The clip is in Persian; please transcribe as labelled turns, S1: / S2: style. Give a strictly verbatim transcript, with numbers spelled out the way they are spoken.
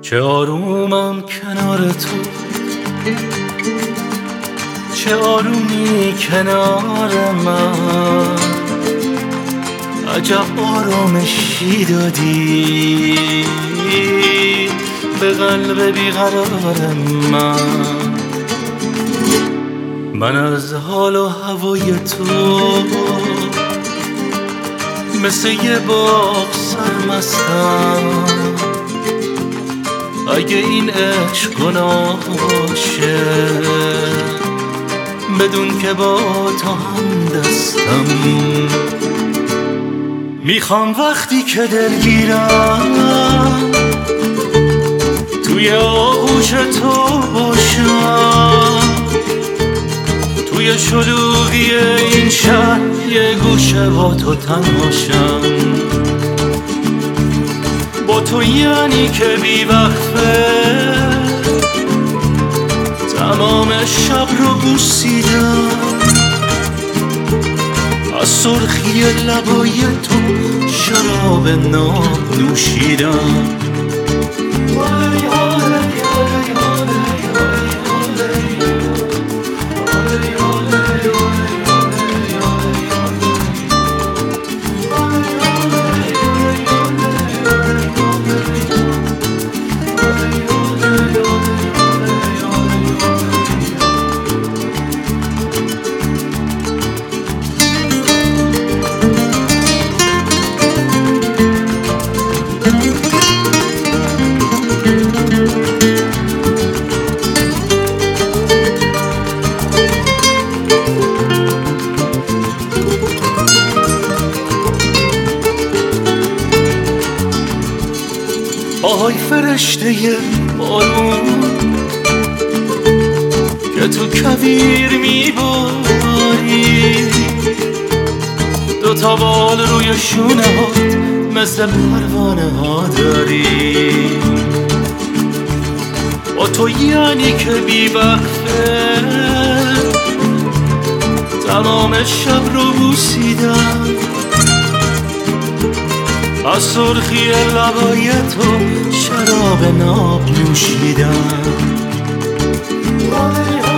S1: چه آرومم کنار تو، چه آرومی کنار من، عجب آرامشی دادی به قلب بیقرار من. من از حال و هوای تو مثل یه باغ سرمستم. اگه این عشق گناه باشه بدون که با تو هم دستم. میخوام وقتی که دلگیرم توی آغوش تو باشم، توی شلوغی این شهر یه گوشه با تو تنهاشم. با تو یعنی که بی وقفه تمام شب رو بوسیدم، از سرخی لبای تو شراب ناب نوشیدم. آهای فرشته بارون که تو کویر میباری، دوتا بال روی شونه ها مثل پروانه ها داری. با تو یعنی که بی وقفه تمام شب رو بوسیدم، از سرخی لبای تو شراب ناب نوشیدم.